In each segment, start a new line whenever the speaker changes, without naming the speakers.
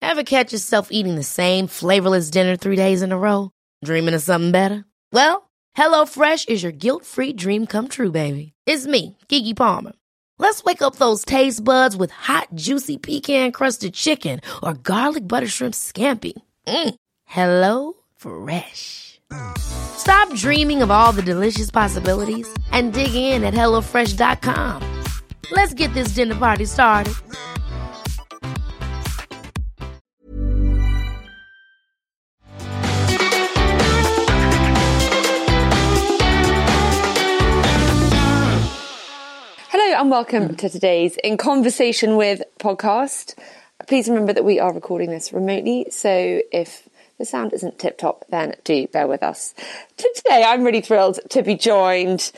Ever catch yourself eating the same flavorless dinner 3 days in a row? Dreaming of something better? Well, HelloFresh is your guilt-free dream come true, baby. It's me, Keke Palmer. Let's wake up those taste buds with hot, juicy pecan-crusted chicken or garlic butter shrimp scampi. Hello Fresh. Stop dreaming of all the delicious possibilities and dig in at HelloFresh.com. Let's get this dinner party started.
Hello and welcome to today's In Conversation With podcast. Please remember that we are recording this remotely, so if the sound isn't tip-top, then do bear with us. Today I'm really thrilled to be joined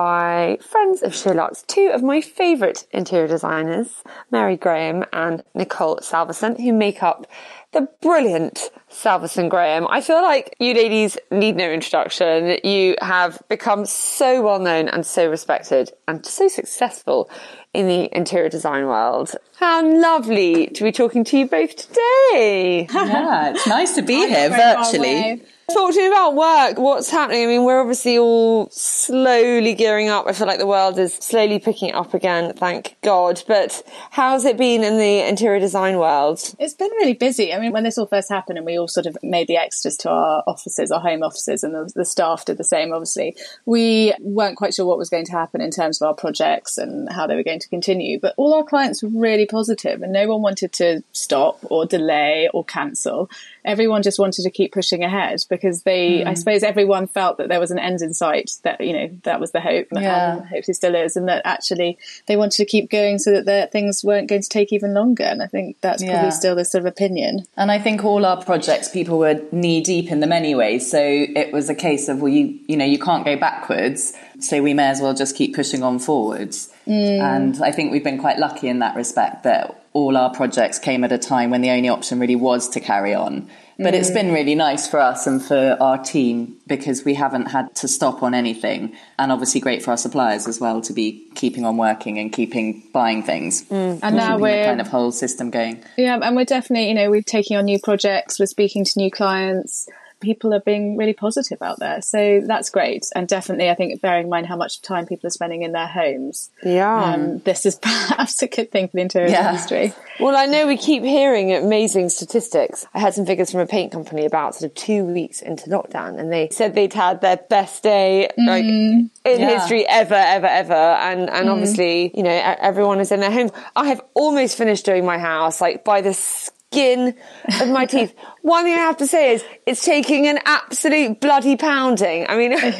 by friends of Sherlock's, two of my favourite interior designers, Mary Graham and Nicole Salverson, who make up the brilliant Salverson Graham. I feel like you ladies need no introduction. You have become so well known and so respected and so successful in the interior design world. How lovely to be talking to you both today.
Yeah, it's nice to be here virtually.
Talk to me about work. What's happening? I mean, we're obviously all slowly gearing up. I feel like the world is slowly picking up again, thank God. But how's it been in the interior design world?
It's been really busy. I mean, when this all first happened and we all sort of made the extras to our offices, our home offices, and the staff did the same, obviously, we weren't quite sure what was going to happen in terms of our projects and how they were going to continue. But all our clients were really positive and no one wanted to stop or delay or cancel. Everyone just wanted to keep pushing ahead because I suppose everyone felt that there was an end in sight, that, you know, that was the hope, and hopefully still is, and that actually they wanted to keep going so that things weren't going to take even longer. And I think that's probably still the sort of opinion.
And I think all our projects, people were knee deep in them anyway. So it was a case of, well, you can't go backwards. So we may as well just keep pushing on forwards. And I think we've been quite lucky in that respect that all our projects came at a time when the only option really was to carry on. But it's been really nice for us and for our team because we haven't had to stop on anything. And obviously great for our suppliers as well to be keeping on working and keeping buying things.
And now we're
the kind of whole system going.
Yeah, and we're definitely, we're taking on new projects, we're speaking to new clients. People are being really positive out there. So that's great. And definitely, I think, bearing in mind how much time people are spending in their homes, this is perhaps a good thing for the interior industry.
Well, I know we keep hearing amazing statistics. I had some figures from a paint company about sort of 2 weeks into lockdown, and they said they'd had their best day in history ever. And obviously, everyone is in their homes. I have almost finished doing my house, like by the skin of my teeth. One thing I have to say is it's taking an absolute bloody pounding. I mean,
exactly.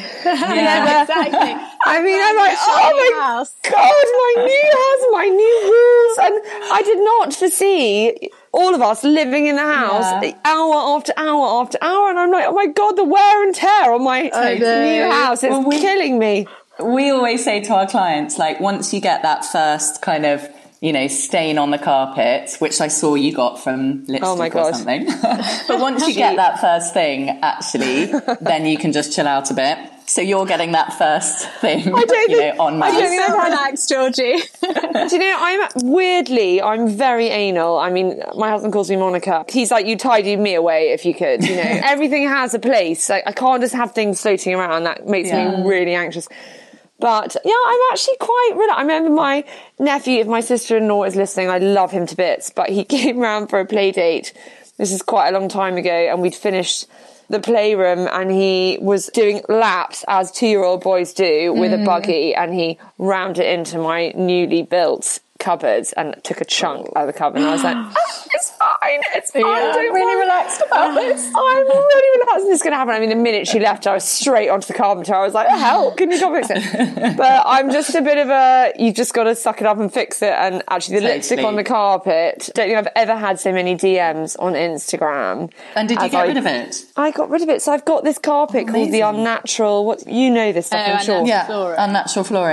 I mean, I'm like, oh my God, my new house, my new rules. And I did not foresee all of us living in the house hour after hour after hour. And I'm like, oh my God, the wear and tear on my new house is killing me.
We always say to our clients, like, once you get that first kind of stain on the carpet, which I saw you got from lipstick or something. But once you get that first thing, actually, then you can just chill out a bit. So you're getting that first thing, on mass.
I don't think relax, Georgie.
Do you know, I'm very anal. I mean, my husband calls me Monica. He's like, you tidy me away if you could, Everything has a place. Like, I can't just have things floating around. That makes me really anxious. But I'm actually quite relaxed. I remember my nephew, if my sister-in-law is listening, I love him to bits, but he came round for a play date. This is quite a long time ago, and we'd finished the playroom and he was doing laps as 2-year-old boys do with a buggy, and he rammed it into my newly built cupboards and took a chunk out of the cupboard, and I was like, it's fine, I'm really relaxed about this. I'm really relaxed and this is going to happen. I mean, the minute she left, I was straight onto the carpenter. I was like, hell, can you come fix it? But I'm just a bit of you've just got to suck it up and fix it. And actually the lipstick on the carpet, don't think I've ever had so many DMs on Instagram.
And did you get rid of it?
I got rid of it. So I've got this carpet called the Unnatural, this stuff, I'm sure.
Unnatural flooring.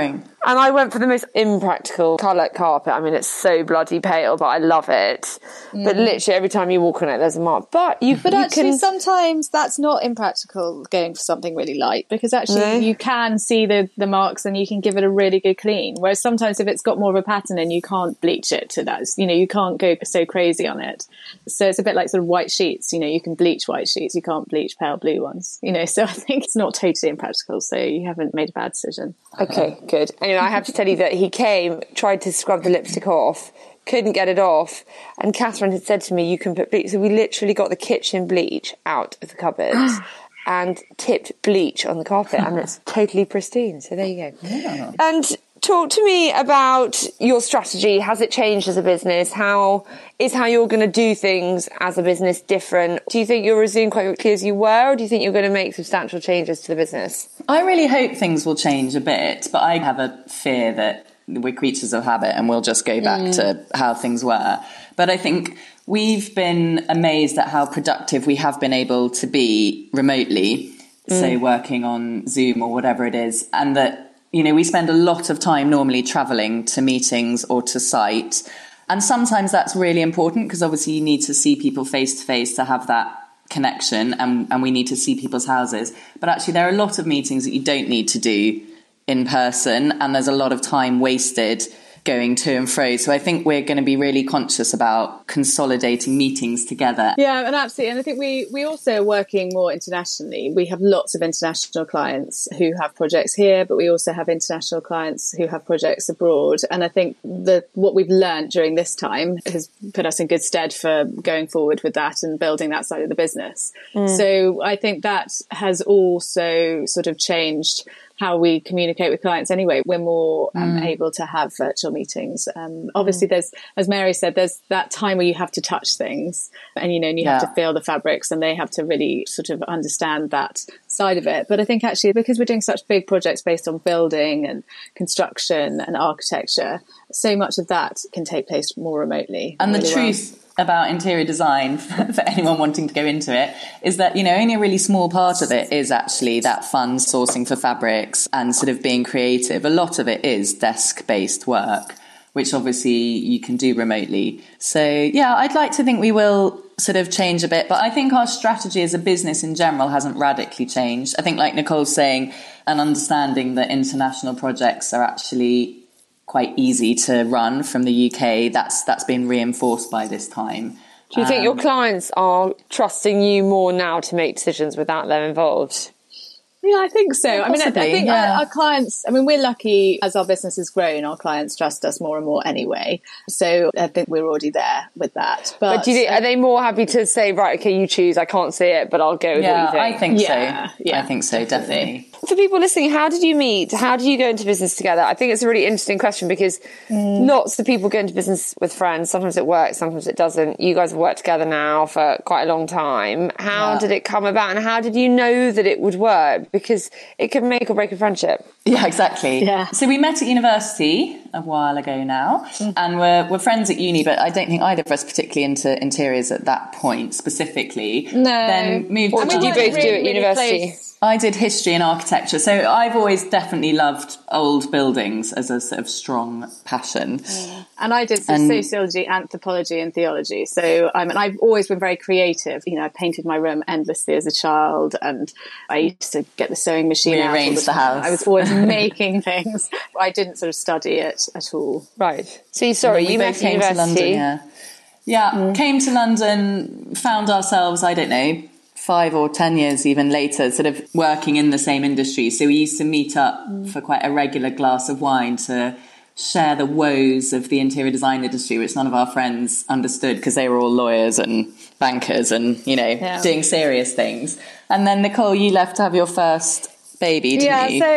And I went for the most impractical colour carpet. I mean, it's so bloody pale, but I love it. But literally every time you walk on it, there's a mark. But
actually, sometimes that's not impractical, going for something really light, because actually you can see the marks and you can give it a really good clean. Whereas sometimes if it's got more of a pattern in, you can't bleach it to that. You can't go so crazy on it. So it's a bit like sort of white sheets. You can bleach white sheets. You can't bleach pale blue ones. So I think it's not totally impractical. So you haven't made a bad decision.
Okay, good. Anyway, I have to tell you that he came, tried to scrub the lipstick off, couldn't get it off, and Catherine had said to me, you can put bleach. So we literally got the kitchen bleach out of the cupboard and tipped bleach on the carpet, and it's totally pristine. So there you go. Yeah. And talk to me about your strategy. Has it changed as a business? How you're going to do things as a business different? Do you think you'll resume quite quickly as you were, or do you think you're going to make substantial changes to the business?
I really hope things will change a bit, but I have a fear that we're creatures of habit and we'll just go back to how things were. But I think we've been amazed at how productive we have been able to be remotely, so working on Zoom or whatever it is, and that we spend a lot of time normally travelling to meetings or to site. And sometimes that's really important because obviously you need to see people face to face to have that connection, and we need to see people's houses. But actually there are a lot of meetings that you don't need to do in person, and there's a lot of time wasted going to and fro. So I think we're going to be really conscious about consolidating meetings together.
Yeah, and absolutely. And I think we also are working more internationally. We have lots of international clients who have projects here, but we also have international clients who have projects abroad. And I think what we've learned during this time has put us in good stead for going forward with that and building that side of the business. So I think that has also sort of changed how we communicate with clients anyway. We're more able to have virtual meetings. Obviously there's, as Mary said, there's that time where you have to touch things and, and you have to feel the fabrics, and they have to really sort of understand that side of it. But I think actually because we're doing such big projects based on building and construction and architecture, so much of that can take place more remotely.
And really the truth about interior design, for anyone wanting to go into it, is that, only a really small part of it is actually that fun sourcing for fabrics and sort of being creative. A lot of it is desk-based work, which obviously you can do remotely. So, yeah, I'd like to think we will sort of change a bit, but I think our strategy as a business in general hasn't radically changed. I think, like Nicole's saying, an understanding that international projects are actually quite easy to run from the UK, that's been reinforced by this time.
Do you think your clients are trusting you more now to make decisions without them involved?
Yeah, I think so.
Yeah,
I think our clients, we're lucky as our business has grown, our clients trust us more and more anyway. So I think we're already there with that. But
do you think, are they more happy to say, right, okay, you choose, I can't see it, but I'll go with what you think?
I think so.
Yeah,
I think so, definitely.
For people listening, how did you meet? How did you go into business together? I think it's a really interesting question because lots of people go into business with friends. Sometimes it works, sometimes it doesn't. You guys have worked together now for quite a long time. How did it come about, and how did you know that it would work? Because it can make or break a friendship.
Yeah, exactly.
Yeah.
So we met at university a while ago now, and we're friends at uni, but I don't think either of us particularly into interiors at that point specifically.
No.
Then moved. What did you both do at university?
Close.
I did history and architecture, so I've always definitely loved old buildings as a sort of strong passion.
And I did sociology, anthropology and theology. So I've always been very creative. I painted my room endlessly as a child, and I used to get the sewing machine out.
Rearrange the house.
I was always making things. I didn't sort of study it at all.
Right. So you met
came to London, came to London, found ourselves, I don't know, 5 or 10 years even later, sort of working in the same industry. So we used to meet up for quite a regular glass of wine to share the woes of the interior design industry, which none of our friends understood because they were all lawyers and bankers and, doing serious things. And then, Nicole, you left to have your first baby, didn't you?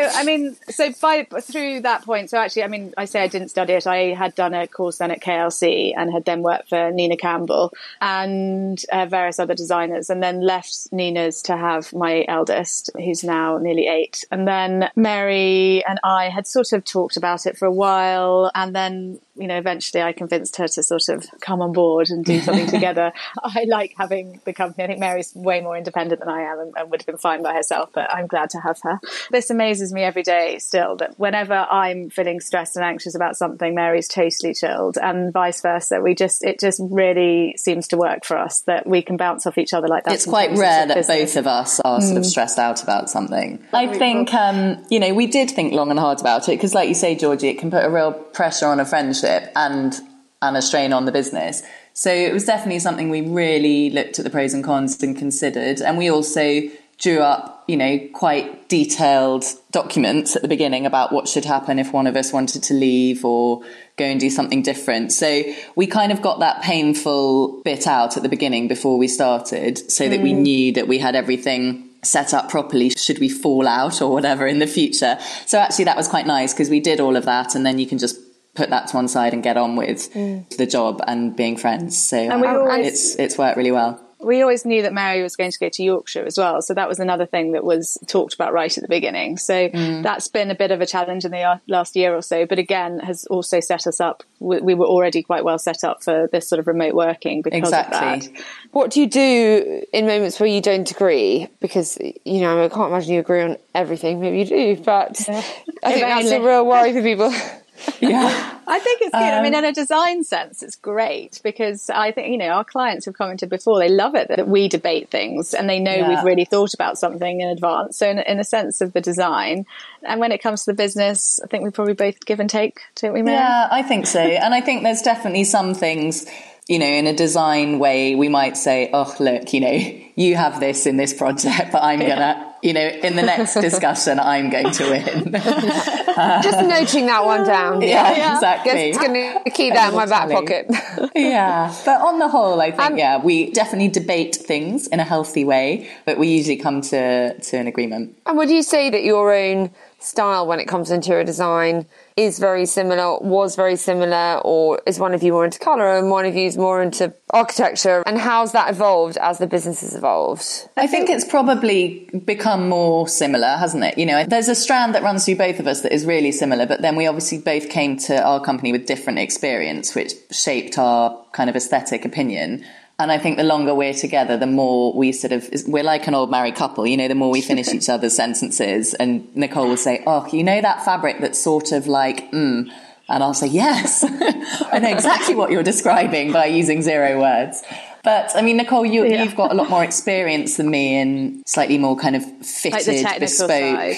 Through that point, so actually, I say I didn't study it. I had done a course then at KLC and had then worked for Nina Campbell and various other designers, and then left Nina's to have my eldest, who's now nearly 8. And then Mary and I had sort of talked about it for a while, and then eventually I convinced her to sort of come on board and do something together. I like having the company. I think Mary's way more independent than I am and would have been fine by herself, but I'm glad to have her. This amazes me every day still, that whenever I'm feeling stressed and anxious about something, Mary's totally chilled, and vice versa. It just really seems to work for us, that we can bounce off each other like that.
It's quite rare that both of us are sort of stressed out about something. I think, we did think long and hard about it, because like you say, Georgie, it can put a real pressure on a friendship and a strain on the business. So it was definitely something we really looked at the pros and cons and considered. And we also drew up, quite detailed documents at the beginning about what should happen if one of us wanted to leave or go and do something different. So we kind of got that painful bit out at the beginning before we started, so that we knew that we had everything set up properly should we fall out or whatever in the future. So actually that was quite nice, because we did all of that, and then you can just put that to one side and get on with the job and being friends. So it's worked really well.
We always knew that Mary was going to go to Yorkshire as well. So that was another thing that was talked about right at the beginning. So that's been a bit of a challenge in the last year or so, but again, has also set us up. We were already quite well set up for this sort of remote working because of that.
What do you do in moments where you don't agree? Because, I can't imagine you agree on everything. Maybe you do, but I think that's a real worry for people.
Yeah,
I think it's good. I mean, in a design sense, it's great, because I think, our clients have commented before, they love it that we debate things and they know we've really thought about something in advance. So in a sense of the design, and when it comes to the business, I think we probably both give and take, don't we, Mary?
Yeah, I think so. And I think there's definitely some things, in a design way, we might say, oh, look, you have this in this project, but I'm gonna, in the next discussion, I'm going to win.
Just noting that one down.
Yeah, exactly.
Just going to keep that in my back pocket.
Yeah. But on the whole, I think, we definitely debate things in a healthy way, but we usually come to an agreement.
And would you say that your own style when it comes to interior design is very similar, was very similar, or is one of you more into colour and one of you is more into architecture? And how's that evolved as the business has evolved?
I think it's probably become more similar, hasn't it? There's a strand that runs through both of us that is really similar, but then we obviously both came to our company with different experience, which shaped our kind of aesthetic opinion. And I think the longer we're together, the more we're like an old married couple, the more we finish each other's sentences. And Nicole will say, oh, that fabric that's sort of like, And I'll say, yes, I know exactly what you're describing by using 0 words. But I mean, Nicole, you've got a lot more experience than me in slightly more kind of fitted,
like
bespoke,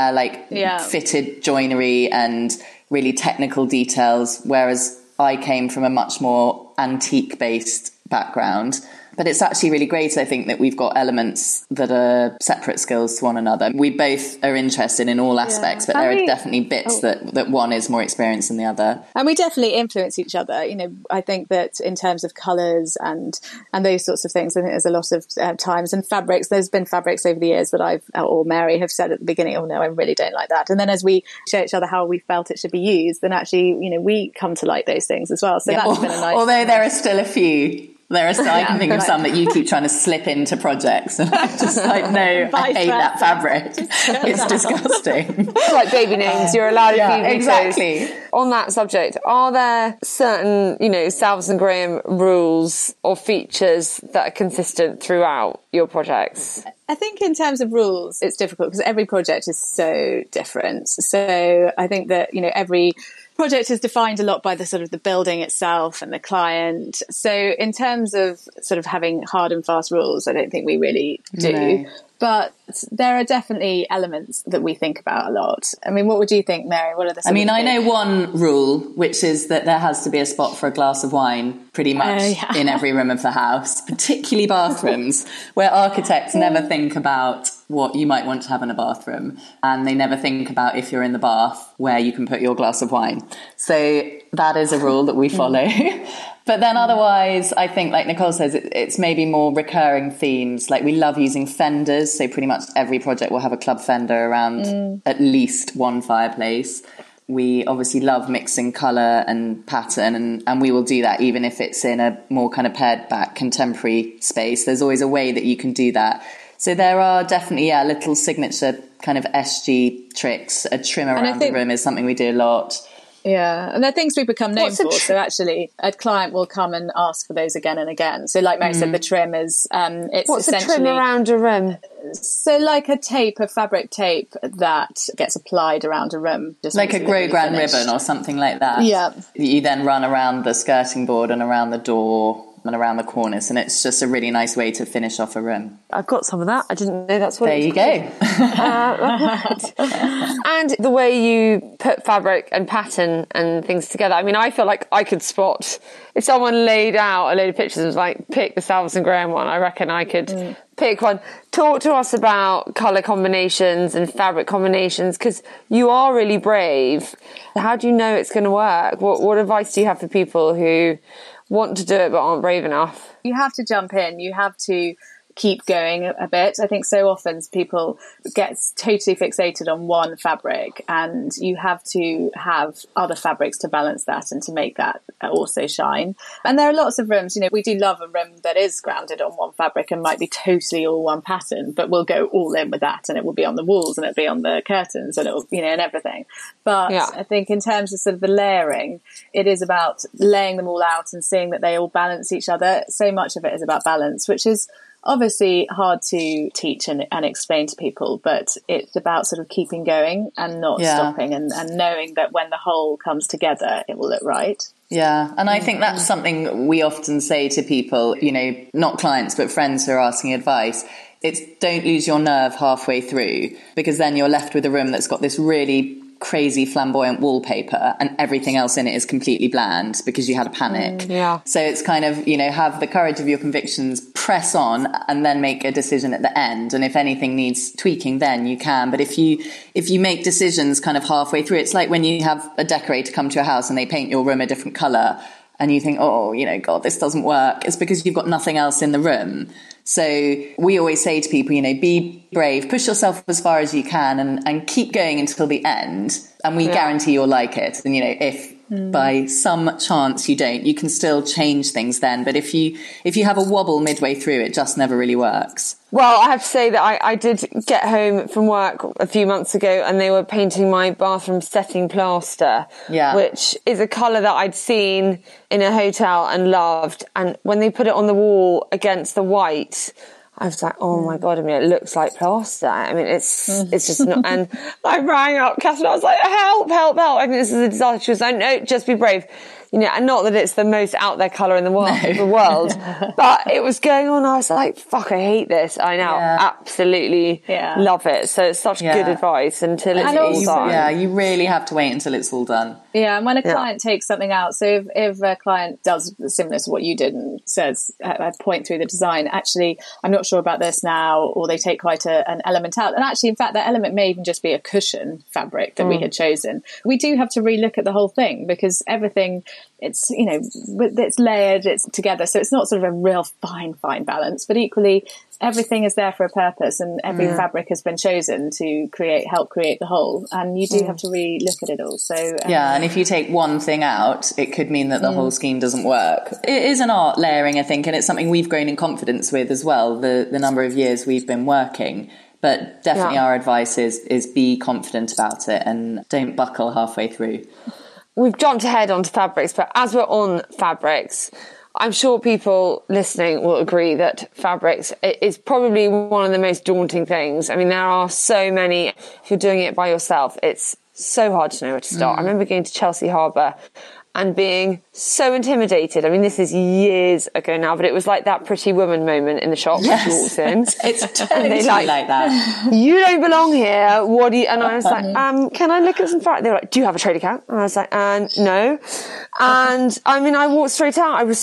side.
Fitted joinery and really technical details. Whereas I came from a much more antique-based background. But it's actually really great, I think, that we've got elements that are separate skills to one another. We both are interested in all aspects, but there are definitely bits that one is more experienced than the other.
And we definitely influence each other. I think that in terms of colours and those sorts of things, I think there's a lot of times, and fabrics, there's been fabrics over the years that or Mary have said at the beginning, oh no, I really don't like that. And then as we show each other how we felt it should be used, then actually, we come to like those things as well. So that's been a nice...
Although there are still a few... I can think of some that you keep trying to slip into projects, and I'm just like, no, I hate that fabric. It's disgusting.
It's like baby names, you're allowed a few vetoes.
Exactly.
On that subject, are there certain, Salvers and Graham rules or features that are consistent throughout your projects?
I think in terms of rules, it's difficult because every project is so different. So I think that, every project is defined a lot by the sort of the building itself and the client. So in terms of sort of having hard and fast rules, I don't think we really do. No. But there are definitely elements that we think about a lot. I mean, what would you think, Mary? What are the...
I know one rule, which is that there has to be a spot for a glass of wine pretty much in every room of the house, particularly bathrooms, where architects never think about what you might want to have in a bathroom. And they never think about, if you're in the bath, where you can put your glass of wine. So that is a rule that we follow. But then otherwise, I think, like Nicole says, it's maybe more recurring themes. Like, we love using fenders. So pretty much every project will have a club fender around at least one fireplace. We obviously love mixing colour and pattern, and we will do that even if it's in a more kind of pared back contemporary space. There's always a way that you can do that. So there are definitely, little signature kind of SG tricks. A trim around the room is something we do a lot.
Yeah, and they're things we become known for. So actually, a client will come and ask for those again and again. So like Mo said, the trim is it's
What's a
essentially
trim around a rim?
So like a fabric tape that gets applied around a rim. Just
like a Grosgrain ribbon or something like that.
Yeah.
You then run around the skirting board and around the door and around the cornice, and it's just a really nice way to finish off a rim.
I've got some of that. I didn't know that's what
there
it was.
You go.
And the way you put fabric and pattern and things together. I mean, I feel like I could spot if someone laid out a load of pictures and was like, pick the Salvesen Graham one. I reckon I could pick one. Talk to us about colour combinations and fabric combinations, because you are really brave. How do you know it's going to work? What advice do you have for people who want to do it but aren't brave enough?
You have to jump in. You have to keep going a bit. I think so often people get totally fixated on one fabric, and you have to have other fabrics to balance that and to make that also shine. And there are lots of rims, we do love a rim that is grounded on one fabric and might be totally all one pattern, but we'll go all in with that, and it will be on the walls and it'll be on the curtains and it'll, and everything. But yeah. I think in terms of sort of the layering, it is about laying them all out and seeing that they all balance each other. So much of it is about balance, which is obviously hard to teach and explain to people, but it's about sort of keeping going and not stopping and knowing that when the whole comes together, it will look right.
Yeah, and I think that's something we often say to people, not clients, but friends who are asking advice. It's don't lose your nerve halfway through, because then you're left with a room that's got this really crazy flamboyant wallpaper and everything else in it is completely bland because you had a panic. So it's kind of, have the courage of your convictions, press on, and then make a decision at the end. And if anything needs tweaking, then you can. But if you make decisions kind of halfway through, it's like when you have a decorator come to your house and they paint your room a different colour and you think, God, this doesn't work. It's because you've got nothing else in the room. So we always say to people, be brave, push yourself as far as you can and keep going until the end. And we guarantee you'll like it. And, if by some chance you don't, you can still change things then. But if you have a wobble midway through, it just never really works.
Well, I have to say that I did get home from work a few months ago and they were painting my bathroom setting plaster, which is a colour that I'd seen in a hotel and loved. And when they put it on the wall against the white, I was like, oh my God, it looks like plaster. It's just not. And I rang up Catherine, I was like, help. I think this is a disaster. She was like, no, just be brave. And not that it's the most out there colour in the world, but it was going on. I was like, fuck, I hate this. I now absolutely love it. So it's such good advice until it's all done.
Yeah, you really have to wait until it's all done.
Yeah, and when a client takes something out, so if a client does similar to what you did and says, I point through the design, actually, I'm not sure about this now, or they take quite an element out. And actually, in fact, that element may even just be a cushion fabric that we had chosen. We do have to relook at the whole thing because everything, it's, it's layered, it's together. So it's not sort of a real fine balance, but equally everything is there for a purpose and every fabric has been chosen to help create the whole. And you do have to re-look at it all. So
and if you take one thing out, it could mean that the whole scheme doesn't work. It is an art, layering, I think, and it's something we've grown in confidence with as well, the number of years we've been working. But definitely our advice is be confident about it and don't buckle halfway through.
We've jumped ahead onto fabrics, but as we're on fabrics, I'm sure people listening will agree that fabrics is probably one of the most daunting things. There are so many. If you're doing it by yourself, it's so hard to know where to start. I remember going to Chelsea Harbour and being so intimidated. This is years ago now, but it was like that Pretty Woman moment in the shop when she walks in.
It's totally like that.
You don't belong here. What do you? And I was like, can I look at some fabric? They were like, do you have a trade account? And I was like, no. And I walked straight out. I was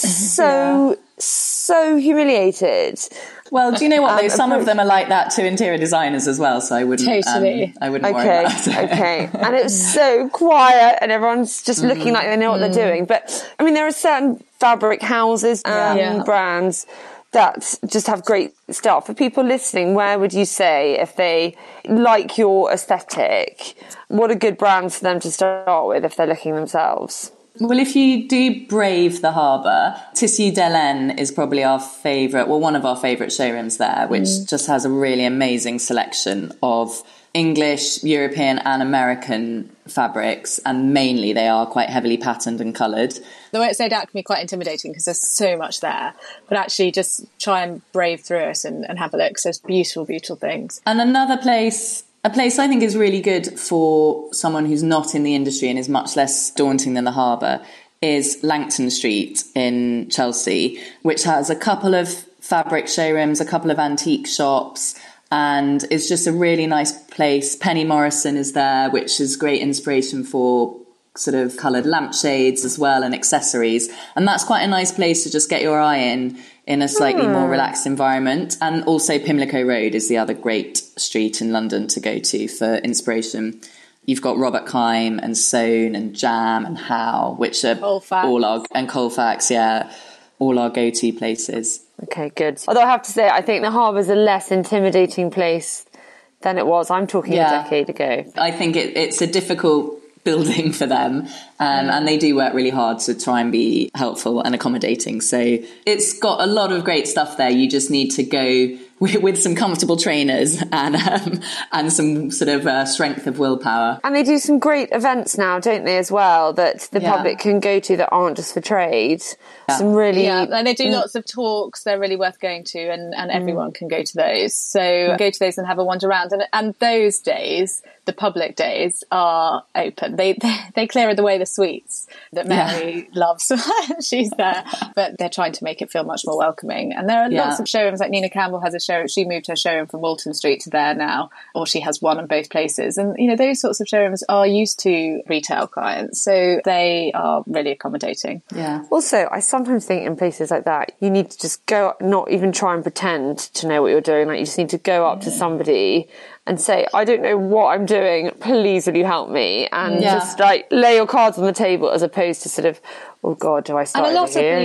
so humiliated.
Well, do you know what though? Some of them are like that to interior designers as well, so I wouldn't worry about it.
Okay. And it was so quiet and everyone's just looking like they know what they're doing. But there are certain fabric houses and brands that just have great stuff. For people listening, where would you say, if they like your aesthetic, what are good brands for them to start with if they're looking themselves?
Well, if you do brave the harbour, Tissu d'Hélène is probably our favourite, well, one of our favourite showrooms there, which just has a really amazing selection of English, European and American fabrics, and mainly they are quite heavily patterned and coloured.
The way it's laid out can be quite intimidating because there's so much there, but actually just try and brave through it and have a look. So it's beautiful, beautiful things.
And another place, a place I think is really good for someone who's not in the industry and is much less daunting than the harbour, is Langton Street in Chelsea, which has a couple of fabric showrooms, a couple of antique shops, and it's just a really nice place. Penny Morrison is there, which is great inspiration for sort of coloured lampshades as well and accessories. And that's quite a nice place to just get your eye in a slightly more relaxed environment. And also Pimlico Road is the other great street in London to go to for inspiration. You've got Robert Keim and Soane and Jam and Howe, which are all our, and Colfax, yeah, all our go-to places.
Okay, good. Although I have to say, I think the harbour's a less intimidating place than it was. I'm talking a decade ago.
I think it's a difficult building for them, and they do work really hard to try and be helpful and accommodating. So it's got a lot of great stuff there. You just need to go with some comfortable trainers and some sort of strength of willpower.
And they do some great events now, don't they, as well, that the public can go to that aren't just for trade. Some really...
Yeah, and they do lots of talks. They're really worth going to, and everyone can go to those. So go to those and have a wander around. And those days, the public days, are open. They clear the suites that Mary loves. She's there. But they're trying to make it feel much more welcoming. And there are lots of showrooms, like Nina Campbell has a showroom. She moved her showroom from Walton Street to there now, or she has one in both places. And, you know, those sorts of showrooms are used to retail clients. So they are really accommodating.
Yeah.
Also, I sometimes think in places like that, you need to just go, not even try and pretend to know what you're doing. Like, you just need to go up to somebody and say, I don't know what I'm doing, please will you help me? And just like lay your cards on the table, as opposed to sort of, oh God, do I start
and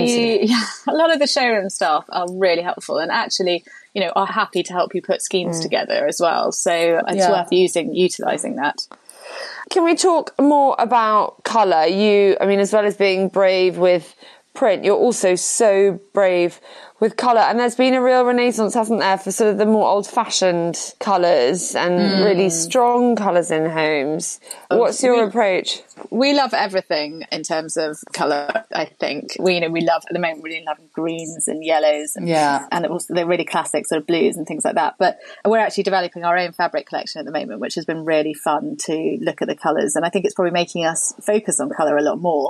a
lot of the showroom staff are really helpful and actually, you know, are happy to help you put schemes together as well. So it's worth utilising that.
Can we talk more about colour? I mean, as well as being brave with print, you're also so brave with colour, and there's been a real renaissance, hasn't there, for sort of the more old-fashioned colours and really strong colours in homes. What's your approach?
We love everything in terms of colour, I think. We love, at the moment, really love greens and yellows and also the really classic sort of blues and things like that. But we're actually developing our own fabric collection at the moment, which has been really fun to look at the colours. And I think it's probably making us focus on colour a lot more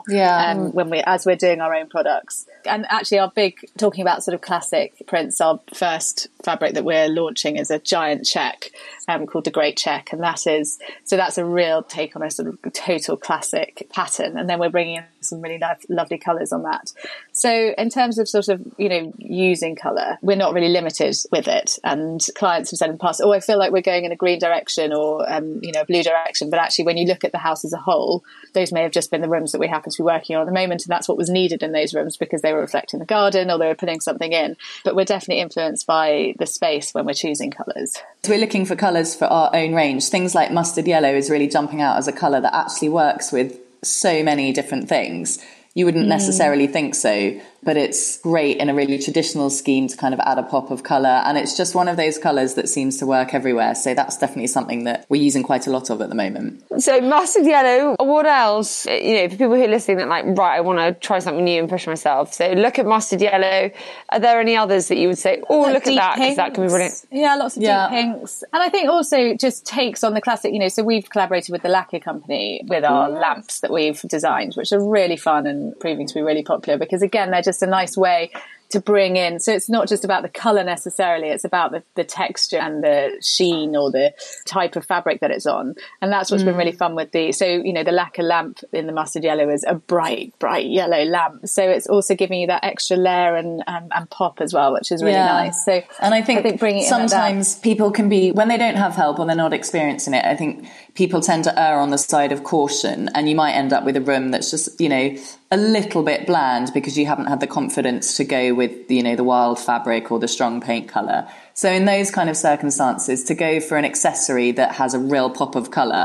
as we're doing our own products. And actually talking about sort of classic prints, our first fabric that we're launching is a giant check called the Great Check, and that's a real take on a sort of total classic pattern, and then we're bringing in some really lovely colours on that. So in terms of sort of, you know, using colour, we're not really limited with it, and clients have said in the past, I feel like we're going in a green direction or a blue direction, but actually when you look at the house as a whole, those may have just been the rooms that we happen to be working on at the moment, and that's what was needed in those rooms because they were reflecting the garden or they were putting something in. But we're definitely influenced by the space when we're choosing colours.
So we're looking for colours for our own range. Things like mustard yellow is really jumping out as a colour that actually works with so many different things. You wouldn't necessarily think so, but it's great in a really traditional scheme to kind of add a pop of colour. And it's just one of those colours that seems to work everywhere. So that's definitely something that we're using quite a lot of at the moment.
So mustard yellow, what else? You know, for people who are listening that like, right, I want to try something new and push myself. So look at mustard yellow. Are there any others that you would say, look at that, because that can be brilliant?
Yeah, lots of deep pinks. And I think also just takes on the classic, you know, so we've collaborated with the Lacquer Company with our lamps that we've designed, which are really fun and proving to be really popular because, again, they're just a nice way to bring in. So it's not just about the colour necessarily, it's about the texture and the sheen or the type of fabric that it's on. And that's what's been really fun with the lacquer lamp in the mustard yellow is a bright yellow lamp. So it's also giving you that extra layer and pop as well, which is really nice. So,
and I think bringing sometimes people can be, when they don't have help or they're not experiencing it, I think people tend to err on the side of caution, and you might end up with a room that's just, you know, a little bit bland because you haven't had the confidence to go with, you know, the wild fabric or the strong paint colour. So in those kind of circumstances, to go for an accessory that has a real pop of colour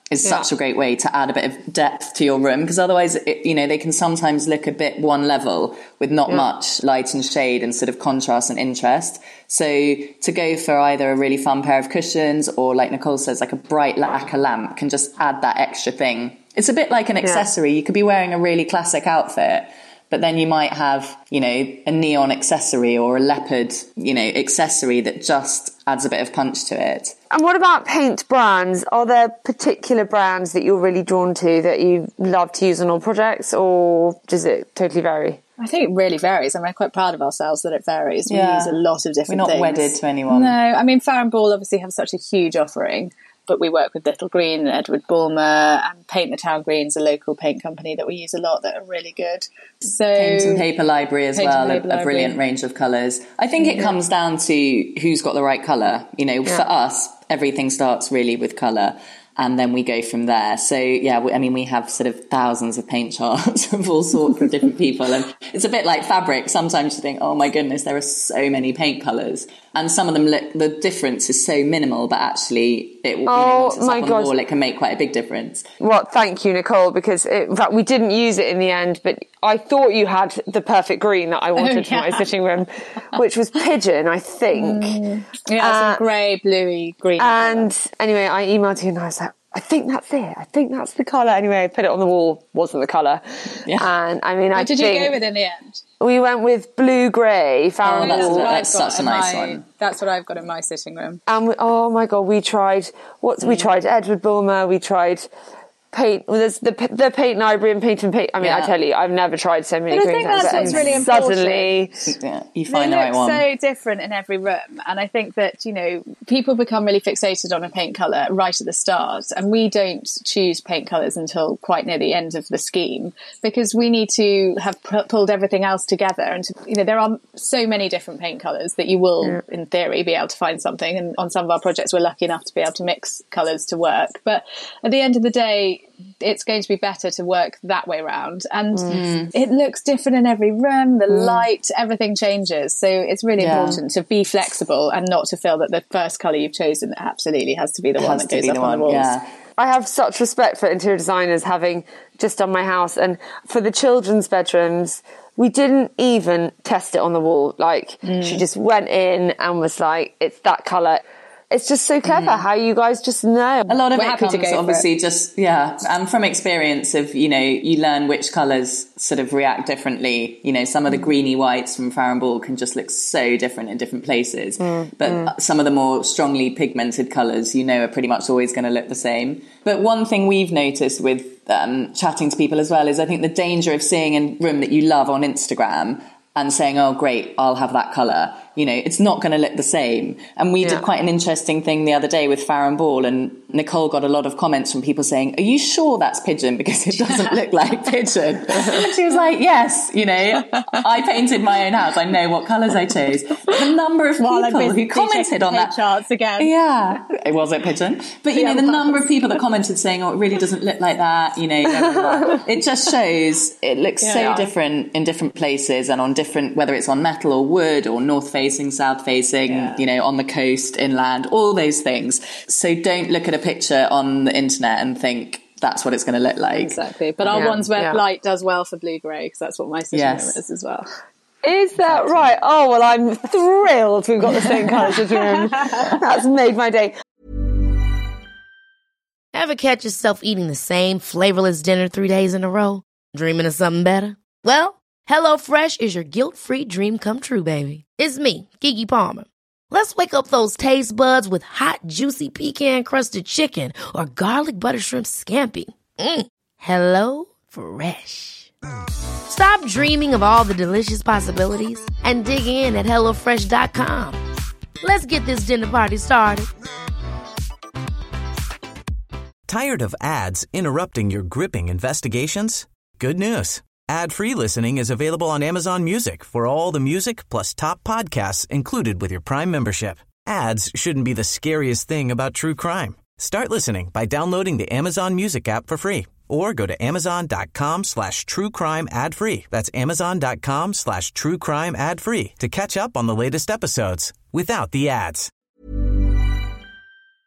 is such a great way to add a bit of depth to your room, because otherwise, they can sometimes look a bit one level with not much light and shade and sort of contrast and interest. So to go for either a really fun pair of cushions or, like Nicole says, like a bright lacquer lamp can just add that extra thing. It's a bit like an accessory. You could be wearing a really classic outfit, but then you might have, a neon accessory or a leopard, accessory that just adds a bit of punch to it.
And what about paint brands? Are there particular brands that you're really drawn to that you love to use on all projects, or does it totally vary?
I think it really varies. I'm quite proud of ourselves that it varies. We use a lot of different things.
We're not wedded to anyone.
No, Farrow & Ball obviously have such a huge offering, but we work with Little Green and Edward Bulmer, and Paint the Town Green's a local paint company that we use a lot that are really good. So
Paint and Paper Library as well, a brilliant range of colours. I think it comes down to who's got the right colour. For us, everything starts really with colour, and then we go from there. So, we have sort of thousands of paint charts of all sorts of different people. And it's a bit like fabric. Sometimes you think, oh my goodness, there are so many paint colours. And some of them, the difference is so minimal, but actually, once it's up on the wall, it can make quite a big difference.
Well, thank you, Nicole, because in fact, we didn't use it in the end, but I thought you had the perfect green that I wanted for my sitting room, which was pigeon, I think.
Yeah, it's a grey, bluey, green
And
colour.
Anyway, I emailed you and I was like, I think that's it. I think that's the colour. Anyway, I put it on the wall. Wasn't the colour.
Yeah.
And
what did you go with in the end?
We went with blue-grey.
That's such a nice one.
That's what I've got in my sitting room.
And oh my God, we tried, we tried Edward Bulmer, we tried paint. Well, there's the Paint Library and Paint and Paint. I tell you, I've never tried so many
but
green
I think that's what's really important.
Suddenly,
you find the right one.
They look so different in every room, and I think that people become really fixated on a paint colour right at the start, and we don't choose paint colours until quite near the end of the scheme, because we need to have pulled everything else together. And there are so many different paint colours that you will, in theory, be able to find something. And on some of our projects, we're lucky enough to be able to mix colours to work. But at the end of the day, it's going to be better to work that way around, and it looks different in every room. The light, everything changes, so it's really important to be flexible and not to feel that the first colour you've chosen absolutely has to be the one that goes up on the walls.
I have such respect for interior designers, having just done my house, and for the children's bedrooms, we didn't even test it on the wall. She just went in and was like, it's that colour. It's just so clever how you guys just know.
A lot of it comes obviously and from experience of, you learn which colours sort of react differently. Some of the greeny whites from Farrow & Ball can just look so different in different places. But some of the more strongly pigmented colours, are pretty much always going to look the same. But one thing we've noticed with chatting to people as well is I think the danger of seeing a room that you love on Instagram and saying, oh, great, I'll have that colour. It's not going to look the same. And we did quite an interesting thing the other day with Farrow & Ball, and Nicole got a lot of comments from people saying, are you sure that's pigeon? Because it doesn't look like pigeon. And she was like, yes, I painted my own house. I know what colours I chose. But the number of people who commented on that.
Charts again.
Yeah. It was a pigeon. But, the number of people that commented saying, oh, it really doesn't look like that. It just shows it looks so different in different places and on different, whether it's on metal or wood or north facing, south facing, on the coast, inland, all those things. So don't look at a picture on the internet and think that's what it's going to look like.
Exactly. But our ones where light does well for blue-grey, because that's what my sitting room is as well.
Is that right? Oh, well, I'm thrilled we've got the same colour sitting room. That's made my day.
Ever catch yourself eating the same flavorless dinner 3 days in a row? Dreaming of something better? Well, HelloFresh is your guilt-free dream come true, baby. It's me, Keke Palmer. Let's wake up those taste buds with hot, juicy pecan-crusted chicken or garlic butter shrimp scampi. Hello Fresh. Stop dreaming of all the delicious possibilities and dig in at HelloFresh.com. Let's get this dinner party started.
Tired of ads interrupting your gripping investigations? Good news. Ad-free listening is available on Amazon Music for all the music plus top podcasts included with your Prime membership. Ads shouldn't be the scariest thing about true crime. Start listening by downloading the Amazon Music app for free or go to amazon.com/truecrime ad-free. That's amazon.com/truecrime ad-free to catch up on the latest episodes without the ads.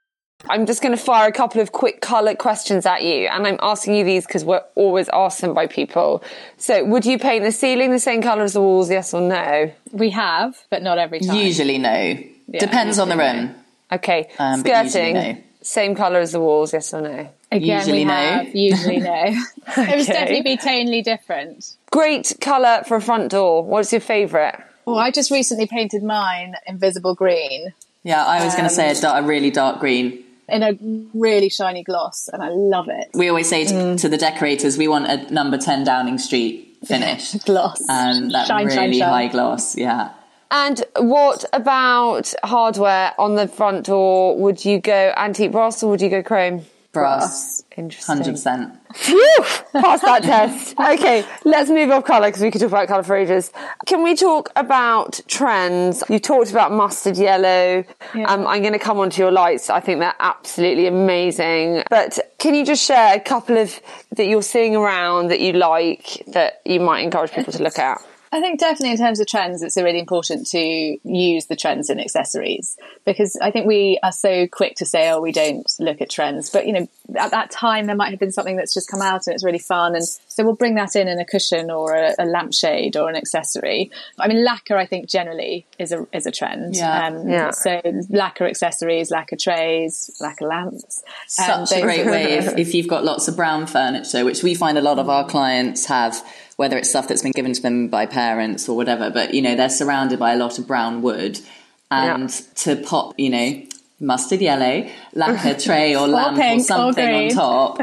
I'm just going to fire a couple of quick colour questions at you, and I'm asking you these because we're always asked them by people. So, would you paint the ceiling the same colour as the walls, yes or no?
We have, but not every time.
Usually no. Yeah, Depends on the room.
Okay. Skirting, same colour as the walls, yes or no?
Again,
usually no.
Usually no. It would definitely be tonally different.
Great colour for a front door. What's your favourite?
Well, I just recently painted mine invisible green.
Yeah, I was going to say a really dark green.
In a really shiny gloss, and I love it.
We always say to the decorators, we want a number 10 Downing Street finish.
Gloss.
And that really high gloss, yeah.
And what about hardware on the front door? Would you go antique brass or would you go chrome?
Brass.
Interesting.
100%.
Phew! Passed that test. Okay, let's move off colour because we could talk about colour for ages. Can we talk about trends? You talked about mustard yellow. Yeah. I'm going to come on to your lights. I think they're absolutely amazing. But can you just share a couple of that you're seeing around that you like that you might encourage people to look at?
I think definitely in terms of trends, it's really important to use the trends in accessories, because I think we are so quick to say, oh, we don't look at trends. But, you know, at that time, there might have been something that's just come out and it's really fun. And so we'll bring that in a cushion or a lampshade or an accessory. I mean, lacquer, I think, generally is a trend.
Yeah.
So lacquer accessories, lacquer trays, lacquer lamps.
Such a great way if you've got lots of brown furniture, which we find a lot of our clients have, whether it's stuff that's been given to them by parents or whatever, but, you know, they're surrounded by a lot of brown wood. And to pop, you know, mustard yellow, lacquer tray or lamp or something on top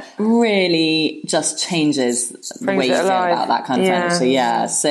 really just changes the way you feel about that kind of furniture. Yeah. So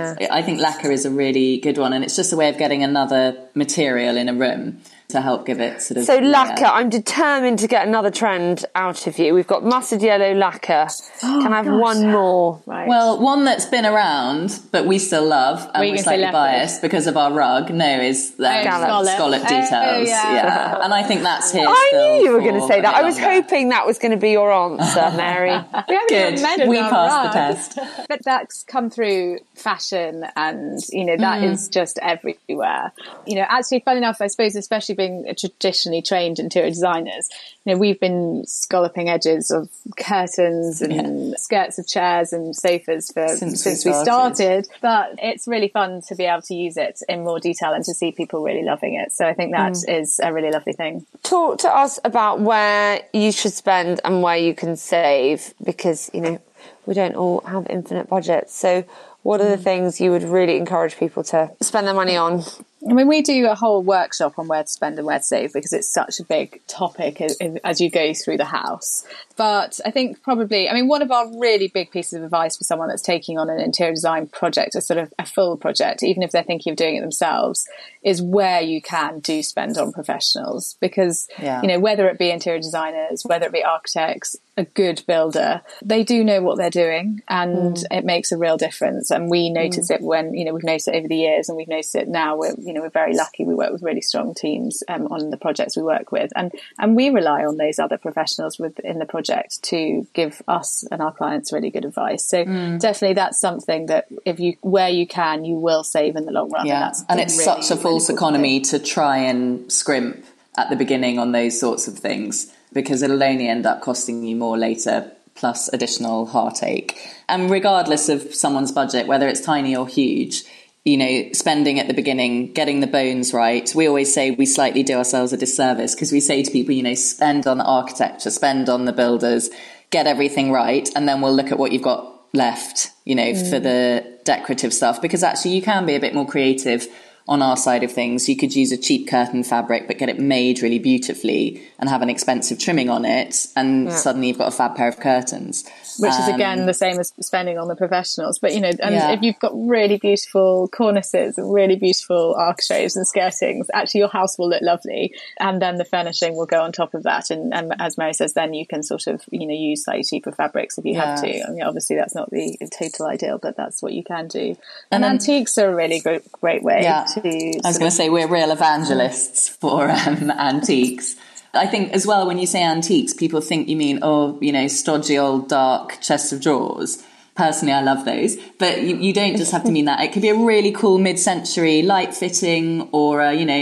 I think lacquer is a really good one. And it's just a way of getting another material in a room to help give it sort of... So
lacquer, I'm determined to get another trend out of you. We've got mustard yellow lacquer. Can I have one more?
Right. Well, one that's been around, but we still love, and we're slightly biased because of our rug, is scallop details. Yeah. And I think that's here.
I knew you were going to say that. I was hoping that was going to be your answer, Mary.
Good. We passed the test.
But that's come through fashion, and, you know, that is just everywhere. You know, actually, fun enough, I suppose, especially being traditionally trained interior designers, you know, we've been scalloping edges of curtains and skirts of chairs and sofas since we started. But it's really fun to be able to use it in more detail and to see people really loving it. So I think that is a really lovely thing.
Talk to us about where you should spend and where you can save, because, you know, we don't all have infinite budgets. So what are the things you would really encourage people to spend their money on?
I mean, we do a whole workshop on where to spend and where to save, because it's such a big topic as you go through the house. But I think probably, I mean, one of our really big pieces of advice for someone that's taking on an interior design project, a sort of a full project, even if they're thinking of doing it themselves, is where you can do spend on professionals. Because, you know, whether it be interior designers, whether it be architects, a good builder, they do know what they're doing, and it makes a real difference. And we notice it when, you know, we've noticed it over the years, and we've noticed it now. We're very lucky. We work with really strong teams on the projects we work with, and we rely on those other professionals within the project to give us and our clients really good advice. So definitely that's something that where you can, you will save in the long run.
Yeah, and it's really, such a false economy to try and scrimp at the beginning on those sorts of things, because it'll only end up costing you more later, plus additional heartache. And regardless of someone's budget, whether it's tiny or huge, you know, spending at the beginning, getting the bones right. We always say we slightly do ourselves a disservice, because we say to people, you know, spend on the architecture, spend on the builders, get everything right, and then we'll look at what you've got left, you know, for the decorative stuff. Because actually you can be a bit more creative on our side of things. You could use a cheap curtain fabric, but get it made really beautifully and have an expensive trimming on it, and suddenly you've got a fab pair of curtains.
Which is, again, the same as spending on the professionals. But, you know, and if you've got really beautiful cornices and really beautiful architraves and skirtings, actually your house will look lovely. And then the furnishing will go on top of that. And as Mary says, then you can sort of, you know, use slightly cheaper fabrics if you have to. I mean, obviously that's not the total ideal, but that's what you can do. And antiques are a really great way to... I
was going to say, we're real evangelists for antiques. I think as well, when you say antiques, people think you mean, you know, stodgy old dark chests of drawers. Personally, I love those. But you don't just have to mean that. It could be a really cool mid-century light fitting, or, you know,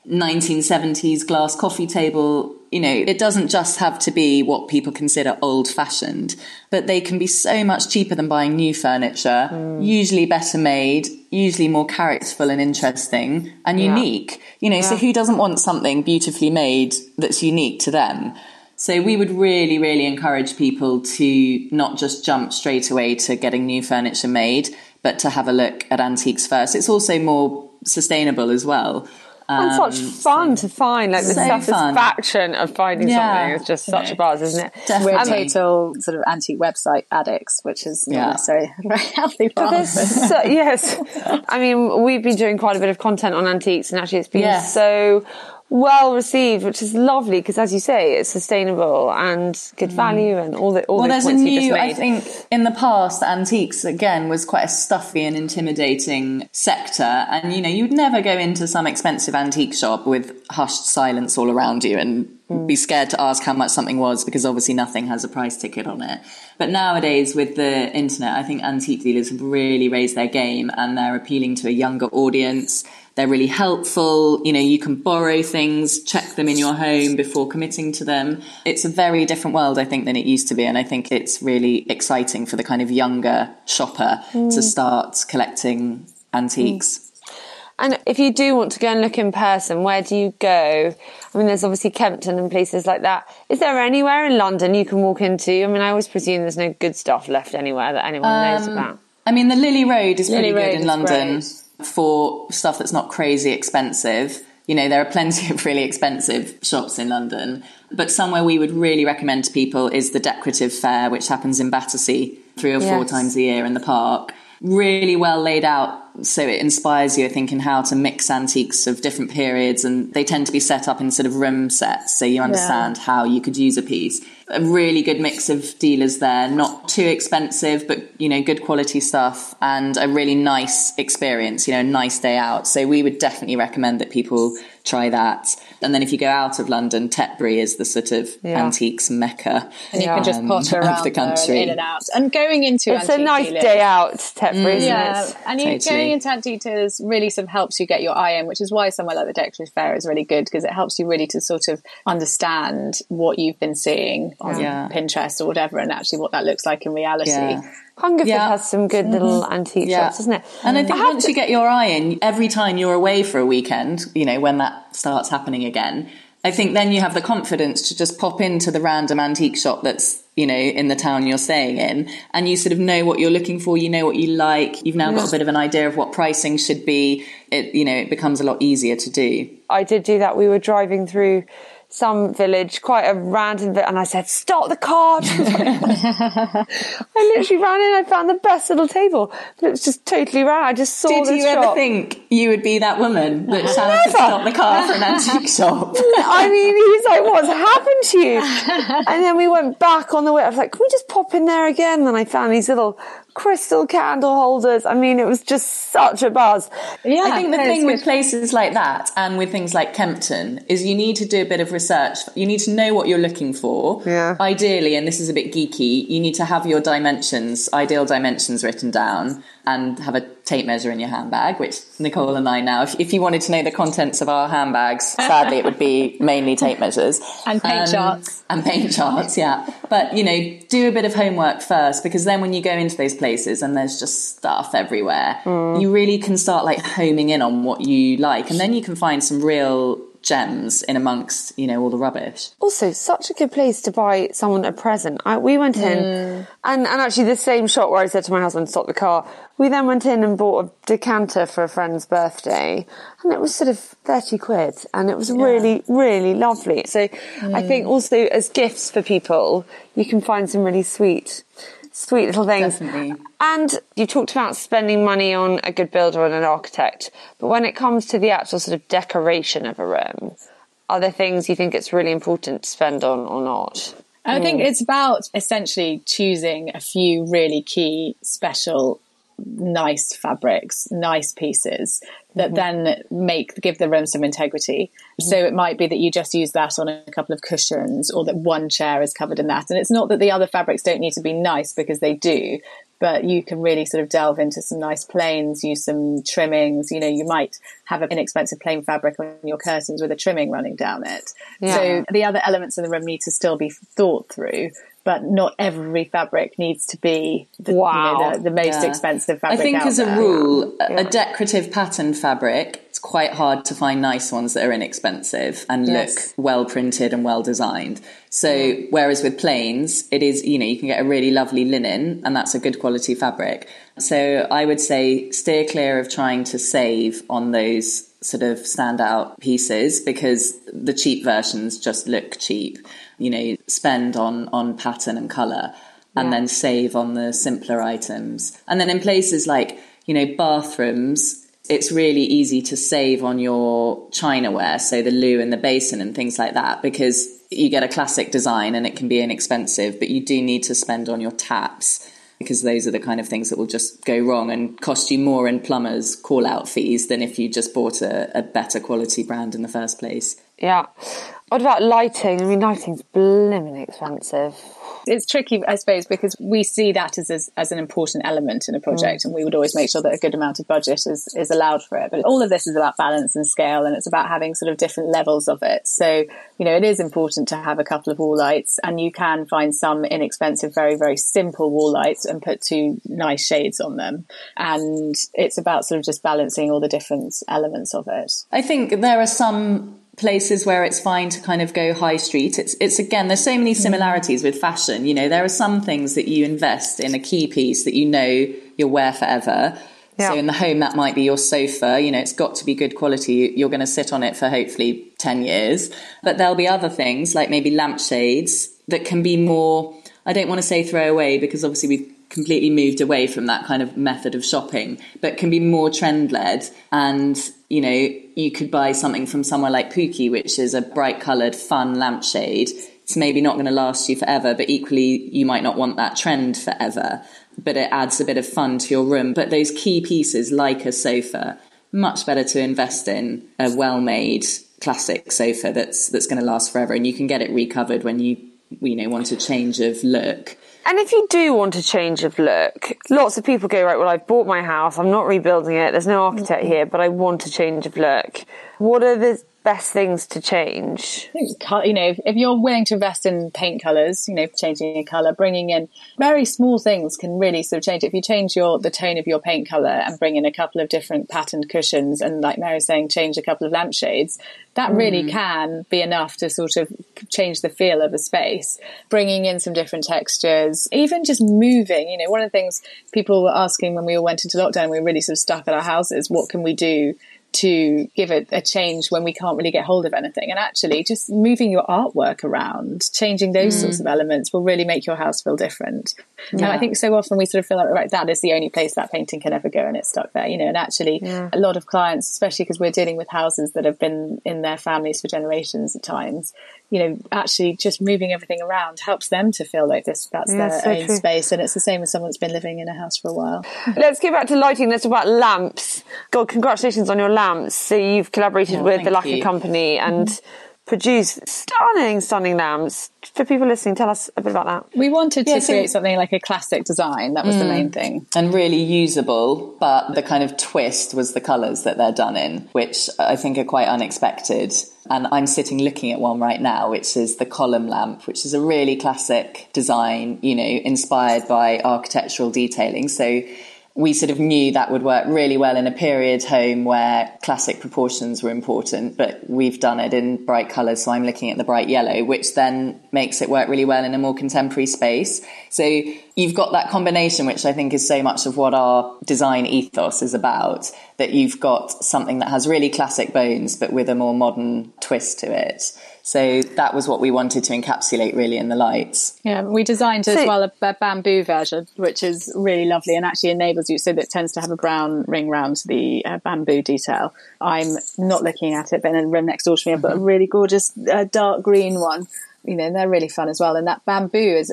1970s glass coffee table. You know, it doesn't just have to be what people consider old-fashioned, but they can be so much cheaper than buying new furniture, usually better made, usually more characterful and interesting and unique. You know, so who doesn't want something beautifully made that's unique to them? So we would really, really encourage people to not just jump straight away to getting new furniture made, but to have a look at antiques first. It's also more sustainable as well.
And such fun to find, like the satisfaction of finding something is just such a buzz, isn't it?
Definitely. We're total sort of antique website addicts, which is not necessarily very healthy for us.
Yes. I mean, we've been doing quite a bit of content on antiques, and actually it's been so well received, which is lovely because, as you say, it's sustainable and good value and all the
there's
points
a
you just
new,
made.
I think in the past, antiques again was quite a stuffy and intimidating sector, and you know, you'd never go into some expensive antique shop with hushed silence all around you and be scared to ask how much something was, because obviously nothing has a price ticket on it. But nowadays with the internet, I think antique dealers have really raised their game and they're appealing to a younger audience. They're really helpful. You know, you can borrow things, check them in your home before committing to them. It's a very different world, I think, than it used to be. And I think it's really exciting for the kind of younger shopper to start collecting antiques.
And if you do want to go and look in person, where do you go? I mean, there's obviously Kempton and places like that. Is there anywhere in London you can walk into? I mean, I always presume there's no good stuff left anywhere that anyone knows about.
I mean, the Lily Road is pretty
Lily
good
Road
in London.
Great.
For stuff that's not crazy expensive. You know, there are plenty of really expensive shops in London, but somewhere we would really recommend to people is the Decorative Fair, which happens in Battersea 3 or 4 times a year in the park. Really well laid out, so it inspires you, I think, in how to mix antiques of different periods, and they tend to be set up in sort of room sets, so you understand how you could use a piece. A really good mix of dealers there, not too expensive, but, you know, good quality stuff, and a really nice experience, you know, a nice day out. So we would definitely recommend that people try that. And then if you go out of London, Tetbury is the sort of antiques mecca.
And you can just potter around
the country.
in and out. And going into
it's a nice
dealers,
day out, Tetbury, isn't it?
And going into antique dealers really sort of helps you get your eye in, which is why somewhere like the Decorative Fair is really good, because it helps you really to sort of understand what you've been seeing on Pinterest or whatever, and actually what that looks like in reality.
Hungerford has some good little antique shops, doesn't it?
And I think once you get your eye in, every time you're away for a weekend, you know, when that starts happening again, I think then you have the confidence to just pop into the random antique shop that's, you know, in the town you're staying in, and you sort of know what you're looking for, you know what you like, you've now got a bit of an idea of what pricing should be. It, you know, it becomes a lot easier to do.
I did do that. We were driving through some village, quite a random bit, and I said, stop the car. I literally ran in, I found the best little table, but it was just totally random. I just saw this shop.
Did you ever think you would be that woman that shouted stop the car for an antique shop?
I mean, he's like, what's happened to you? And then we went back on the way. I was like, can we just pop in there again? And then I found these little crystal candle holders. I mean, it was just such a buzz.
I think the thing with places like that and with things like Kempton is you need to do a bit of research. You need to know what you're looking for. Ideally, and this is a bit geeky, you need to have your dimensions, ideal dimensions written down, and have a tape measure in your handbag, which Nicole and I now, if you wanted to know the contents of our handbags, sadly it would be mainly tape measures.
And paint charts.
And paint charts, But, you know, do a bit of homework first, because then when you go into those places and there's just stuff everywhere, you really can start like homing in on what you like, and then you can find some real gems in amongst, you know, all the rubbish.
Also, such a good place to buy someone a present. We went in, and actually the same shop where I said to my husband, stop the car, we then went in and bought a decanter for a friend's birthday, and it was sort of 30 quid, and it was really, really lovely. So I think also as gifts for people, you can find some really sweet little things.
Definitely.
And you talked about spending money on a good builder and an architect, but when it comes to the actual sort of decoration of a room, are there things you think it's really important to spend on or not?
I think it's about essentially choosing a few really key, special, nice fabrics, nice pieces that then give the room some integrity. So it might be that you just use that on a couple of cushions, or that one chair is covered in that. And it's not that the other fabrics don't need to be nice, because they do, but you can really sort of delve into some nice plains, use some trimmings. You know, you might have an inexpensive plain fabric on your curtains with a trimming running down it.
Yeah.
So the other elements in the room need to still be thought through, but not every fabric needs to be the most expensive fabric.
I think
out
as a
there.
rule, a decorative pattern fabric, it's quite hard to find nice ones that are inexpensive and look well printed and well designed. So whereas with plains, it is, you know, you can get a really lovely linen and that's a good quality fabric. So I would say steer clear of trying to save on those sort of standout pieces, because the cheap versions just look cheap. You know, spend on pattern and colour, and then save on the simpler items. And then in places like, you know, bathrooms, it's really easy to save on your chinaware, so the loo and the basin and things like that, because you get a classic design and it can be inexpensive, but you do need to spend on your taps, because those are the kind of things that will just go wrong and cost you more in plumbers' call-out fees than if you just bought a better quality brand in the first place.
Yeah. What about lighting? I mean, lighting's blimmin' expensive.
It's tricky, I suppose, because we see that as an important element in a project, and we would always make sure that a good amount of budget is allowed for it. But all of this is about balance and scale, and it's about having sort of different levels of it. So, you know, it is important to have a couple of wall lights, and you can find some inexpensive, very, very simple wall lights and put 2 nice shades on them. And it's about sort of just balancing all the different elements of it.
I think there are some places where it's fine to kind of go high street. It's again, there's so many similarities with fashion. You know, there are some things that you invest in a key piece that you know you'll wear forever. Yeah. So in the home, that might be your sofa. You know, it's got to be good quality. You're going to sit on it for hopefully 10 years. But there'll be other things like maybe lampshades that can be more, I don't want to say throw away, because obviously we've completely moved away from that kind of method of shopping, but can be more trend led. And, you know, you could buy something from somewhere like Pookie, which is a bright coloured, fun lampshade. It's maybe not going to last you forever, but equally you might not want that trend forever, but it adds a bit of fun to your room. But those key pieces, like a sofa, much better to invest in a well-made classic sofa that's going to last forever, and you can get it recovered when you know, want a change of look.
And if you do want a change of look, lots of people go, right, well, I've bought my house, I'm not rebuilding it, there's no architect here, but I want a change of look. What are the best things to change?
I think, you know, if you're willing to invest in paint colours, you know, changing a colour, bringing in very small things can really sort of change it. If you change the tone of your paint colour and bring in a couple of different patterned cushions and, like Mary was saying, change a couple of lampshades, that really can be enough to sort of change the feel of a space. Bringing in some different textures, even just moving. You know, one of the things people were asking when we all went into lockdown, we were really sort of stuck at our houses, what can we do to give it a change when we can't really get hold of anything? And actually just moving your artwork around, changing those sorts of elements will really make your house feel different. Yeah. And I think so often we sort of feel like, right, that is the only place that painting can ever go and it's stuck there, you know. And actually a lot of clients, especially because we're dealing with houses that have been in their families for generations at times, you know, actually just moving everything around helps them to feel like that's their own space. And it's the same as someone that's been living in a house for a while.
Let's get back to lighting. Let's talk about lamps. God, congratulations on your lamps. So you've collaborated with the Lucky Company and produced stunning lamps. For people listening, tell us a bit about that.
We wanted to create something like a classic design. That was the main thing.
And really usable, but the kind of twist was the colours that they're done in, which I think are quite unexpected. And I'm sitting looking at one right now, which is the column lamp, which is a really classic design, you know, inspired by architectural detailing. So we sort of knew that would work really well in a period home where classic proportions were important, but we've done it in bright colours. So I'm looking at the bright yellow, which then makes it work really well in a more contemporary space. So you've got that combination, which I think is so much of what our design ethos is about, that you've got something that has really classic bones, but with a more modern twist to it. So that was what we wanted to encapsulate really in the lights. Yeah,
we designed as well a bamboo version, which is really lovely and actually enables you, so that it tends to have a brown ring round the bamboo detail. I'm not looking at it, but in the room next door to me, I've got a really gorgeous dark green one. You know, and they're really fun as well. And that bamboo is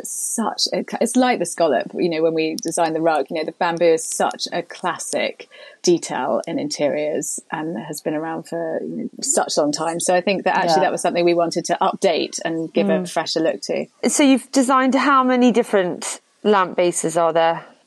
it's like the scallop, you know, when we designed the rug, you know, the bamboo is such a classic detail in interiors and has been around for such a long time. So I think that actually that was something we wanted to update and give a fresher look to.
So you've designed how many different lamp bases are there?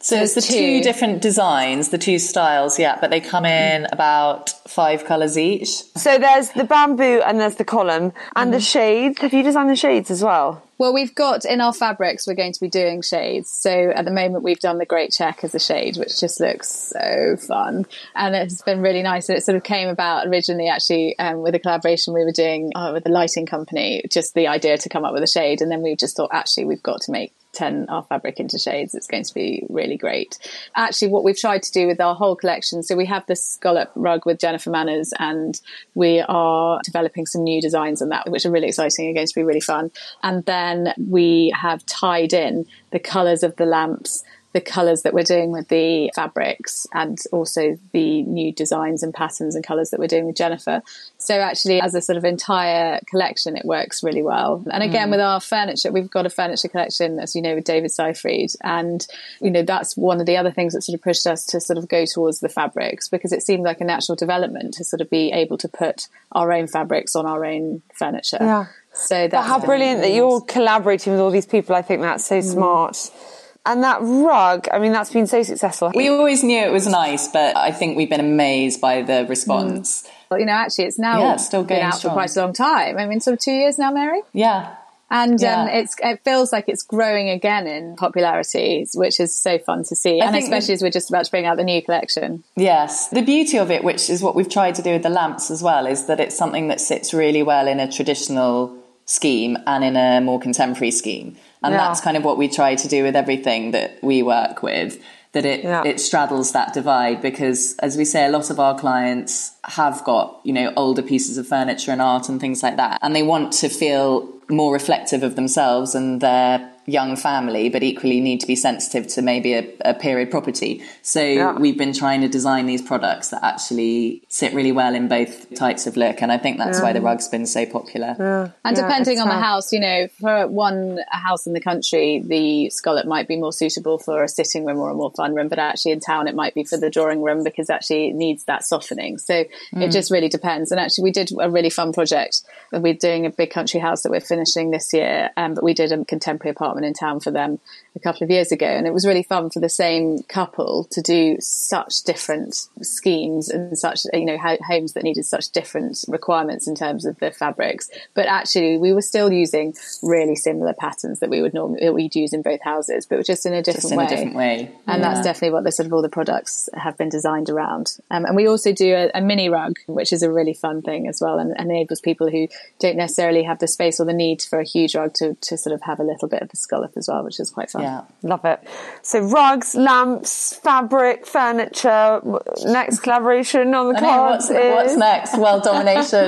So it's the two different designs, the two styles, yeah, but they come in about 5 colours each.
So there's the bamboo and there's the column and the shades. Have you designed the shades as well?
Well, we've got in our fabrics, we're going to be doing shades. So at the moment, we've done the Great Check as a shade, which just looks so fun. And it's been really nice. And it sort of came about originally, actually, with a collaboration we were doing with a lighting company, just the idea to come up with a shade. And then we just thought, actually, we've got to turn our fabric into shades. It's going to be really great. Actually, what we've tried to do with our whole collection, so we have this scallop rug with Jennifer Manners, and we are developing some new designs on that, which are really exciting and going to be really fun. And then we have tied in the colours of the lamps, the colours that we're doing with the fabrics, and also the new designs and patterns and colours that we're doing with Jennifer. So actually, as a sort of entire collection, it works really well. And again, with our furniture, we've got a furniture collection, as you know, with David Seyfried. And, you know, that's one of the other things that sort of pushed us to sort of go towards the fabrics, because it seemed like a natural development to sort of be able to put our own fabrics on our own furniture.
Yeah.
So that's
how brilliant that you're collaborating with all these people. I think that's so smart. And that rug, I mean, that's been so successful.
We always knew it was nice, but I think we've been amazed by the response.
Well, you know, actually, it's now
it's still
been out
strong.
for quite a long time. I mean, sort of 2 years now, Mary?
Yeah.
And it feels like it's growing again in popularity, which is so fun to see. And especially as we're just about to bring out the new collection.
Yes. The beauty of it, which is what we've tried to do with the lamps as well, is that it's something that sits really well in a traditional scheme and in a more contemporary scheme. And that's kind of what we try to do with everything that we work with, that it straddles that divide, because, as we say, a lot of our clients have got, you know, older pieces of furniture and art and things like that, and they want to feel more reflective of themselves and their young family, but equally need to be sensitive to maybe a period property. So we've been trying to design these products that actually sit really well in both types of look, and I think that's why the rug's been so popular.
And depending on the house, you know, for a house in the country, the scallop might be more suitable for a sitting room or a more fun room, but actually in town it might be for the drawing room, because actually it needs that softening. So it just really depends. And actually we did a really fun project. We're doing a big country house that we're finishing this year, but we did a contemporary apartment in town for them a couple of years ago, and it was really fun for the same couple to do such different schemes and such, you know, homes that needed such different requirements in terms of the fabrics, but actually we were still using really similar patterns that we'd use in both houses, but just in a different way. And that's definitely what the sort of all the products have been designed around. And we also do a mini rug, which is a really fun thing as well, and enables people who don't necessarily have the space or the need for a huge rug to sort of have a little bit of the scallop as well, which is quite fun.
Yeah.
Love it. So rugs, lamps, fabric, furniture. Next collaboration on the cards is...
What's next? World domination.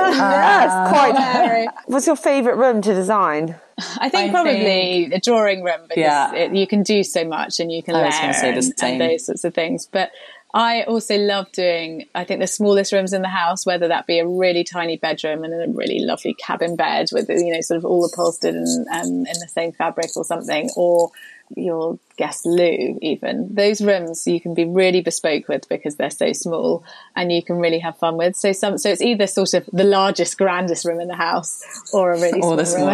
Yes, quite. What's your favourite room to design?
I think probably a drawing room, because you can do so much and you can layer and those sorts of things. But I also love doing, I think, the smallest rooms in the house, whether that be a really tiny bedroom and a really lovely cabin bed with, you know, sort of all upholstered and in the same fabric or something, or your guest loo even. Those rooms you can be really bespoke with because they're so small and you can really have fun with. So it's either sort of the largest, grandest room in the house or a really small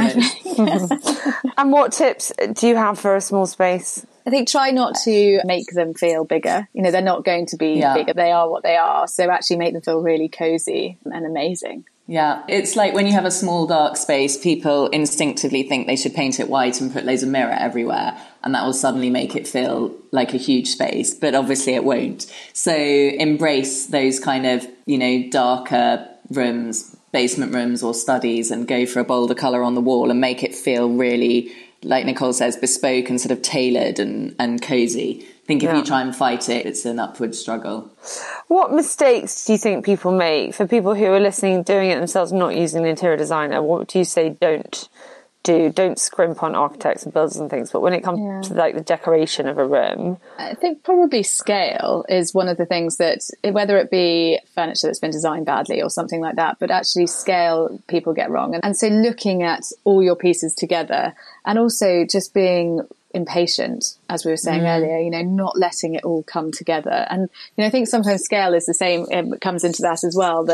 room.
And what tips do you have for a small space?
I think try not to make them feel bigger. You know, they're not going to be bigger. They are what they are. So actually make them feel really cozy and amazing.
Yeah, it's like when you have a small dark space, people instinctively think they should paint it white and put loads of mirror everywhere, and that will suddenly make it feel like a huge space, but obviously it won't. So embrace those kind of, you know, darker rooms, basement rooms or studies, and go for a bolder colour on the wall and make it feel really, like Nicole says, bespoke and sort of tailored and cosy. I think if you try and fight it, it's an upward struggle.
What mistakes do you think people make? For people who are listening, doing it themselves, not using an interior designer, what do you say don't do? Don't scrimp on architects and builders and things, but when it comes to like the decoration of a room,
I think probably scale is one of the things that, whether it be furniture that's been designed badly or something like that, but actually scale people get wrong. And so looking at all your pieces together, and also just being impatient, as we were saying earlier, you know, not letting it all come together. And, you know, I think sometimes scale is the same, it comes into that as well, that,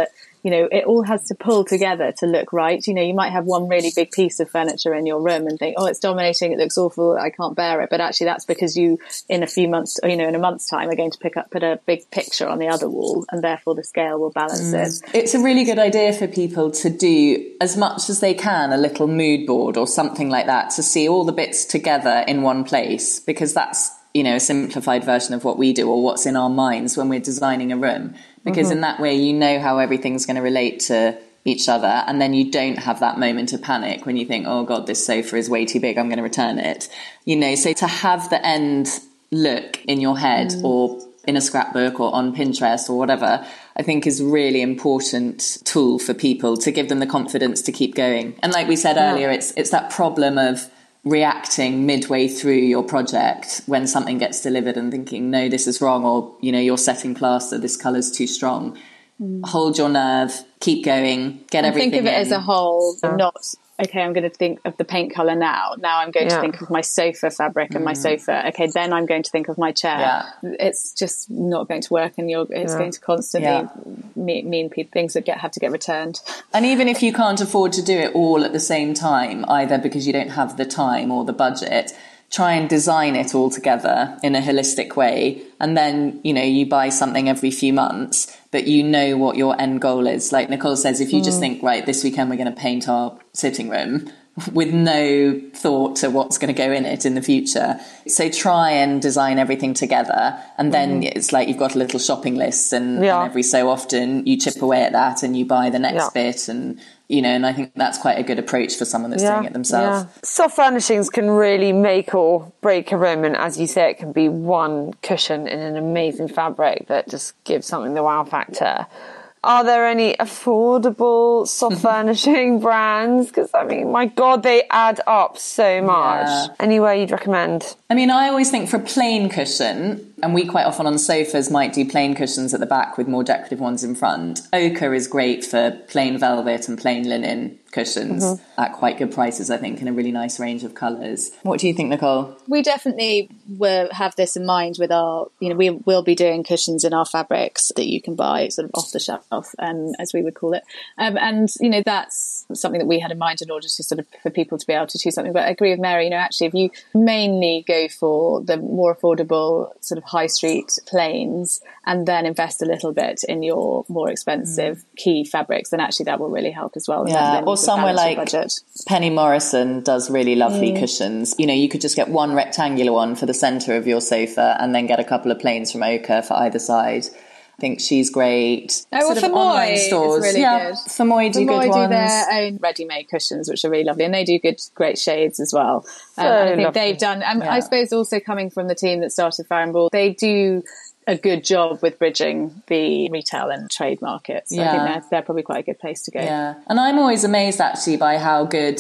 you know, it all has to pull together to look right. You know, you might have one really big piece of furniture in your room and think, oh, it's dominating, it looks awful, I can't bear it. But actually that's because you, in a few months, you know, in a month's time, are going to put a big picture on the other wall, and therefore the scale will balance it.
It's a really good idea for people to do, as much as they can, a little mood board or something like that, to see all the bits together in one place, because that's, you know, a simplified version of what we do, or what's in our minds when we're designing a room. Because in that way, you know how everything's going to relate to each other, and then you don't have that moment of panic when you think, oh God, this sofa is way too big, I'm going to return it. You know, so to have the end look in your head or in a scrapbook or on Pinterest or whatever, I think is a really important tool for people to give them the confidence to keep going. And like we said earlier, it's that problem of reacting midway through your project when something gets delivered and thinking, no, this is wrong, or, you know, you're setting plaster, this colour's too strong. Hold your nerve, keep going, get everything in.
Think of it as a whole, not, okay, I'm going to think of the paint colour now. Now I'm going to think of my sofa fabric and my sofa. Okay, then I'm going to think of my chair. Yeah. It's just not going to work, and it's going to constantly mean things that have to get returned.
And even if you can't afford to do it all at the same time, either because you don't have the time or the budget, try and design it all together in a holistic way. And then, you know, you buy something every few months, but you know what your end goal is. Like Nicole says, if you just think, right, this weekend we're going to paint our sitting room, with no thought to what's going to go in it in the future. So try and design everything together. And then it's like you've got a little shopping list, and every so often you chip away at that and you buy the next bit. And, you know, and I think that's quite a good approach for someone that's doing it themselves.
Yeah. Soft furnishings can really make or break a room. And as you say, it can be one cushion in an amazing fabric that just gives something the wow factor. Are there any affordable soft furnishing brands? Because, I mean, my God, they add up so much. Yeah. Anywhere you'd recommend?
I mean, I always think for a plain cushion, and we quite often on sofas might do plain cushions at the back with more decorative ones in front. Ochre is great for plain velvet and plain linen cushions at quite good prices, I think, in a really nice range of colours. What do you think, Nicole?
We definitely will have this in mind with our, you know, we will be doing cushions in our fabrics that you can buy sort of off the shelf, as we would call it. And, you know, that's something that we had in mind in order to sort of, for people to be able to choose something. But I agree with Mary, you know, actually, if you mainly go for the more affordable sort of high street plains and then invest a little bit in your more expensive key fabrics, then actually that will really help as well.
Yeah, or somewhere like Penny Morrison does really lovely cushions. You know, you could just get one rectangular one for the centre of your sofa and then get a couple of plains from Ochre for either side. I think she's great.
Oh, well, Fermoy is really good.
Fermoy do good ones.
Do their own ready-made cushions, which are really lovely, and they do great shades as well. I think they've done. I suppose also coming from the team that started Farrow & Ball, they do a good job with bridging the retail and trade markets. So I think they're probably quite a good place to go. Yeah,
and I'm always amazed actually by how good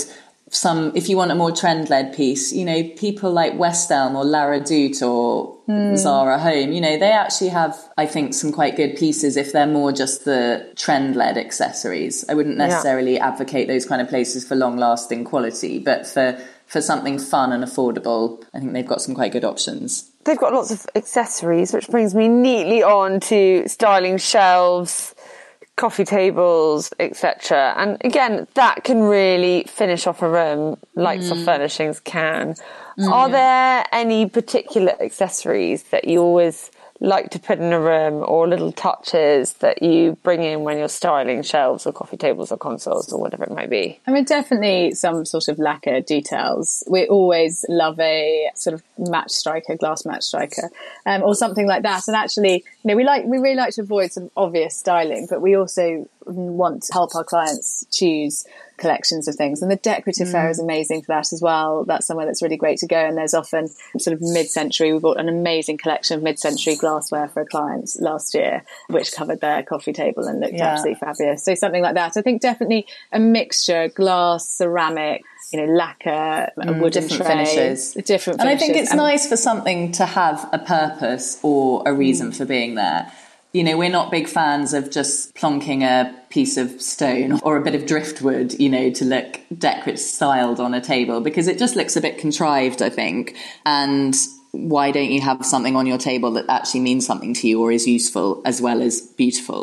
if you want a more trend-led piece, you know, people like West Elm or Lara Doute or Zara Home, you know, they actually have, I think, some quite good pieces if they're more just the trend-led accessories. I wouldn't necessarily advocate those kind of places for long-lasting quality, but for something fun and affordable, I think they've got some quite good options.
They've got lots of accessories, which brings me neatly on to styling shelves, coffee tables, etc. And again, that can really finish off a room like soft furnishings can. Are there any particular accessories that you always like to put in a room, or little touches that you bring in when you're styling shelves or coffee tables or consoles or whatever it might be?
I mean, definitely some sort of lacquer details. We always love a sort of glass match striker, or something like that. And actually, you know, we really like to avoid some obvious styling, but we also want to help our clients choose collections of things, and the decorative fair is amazing for that as well. That's somewhere that's really great to go, and there's often sort of mid-century. We bought an amazing collection of mid-century glassware for a client last year, which covered their coffee table and looked absolutely fabulous. So something like that. I think definitely a mixture: glass, ceramic, you know, lacquer, a wooden
different
tray,
finishes.
Different finishes.
And I think it's nice for something to have a purpose or a reason for being there. You know, we're not big fans of just plonking a piece of stone or a bit of driftwood, you know, to look decorative styled on a table, because it just looks a bit contrived, I think. And why don't you have something on your table that actually means something to you or is useful as well as beautiful?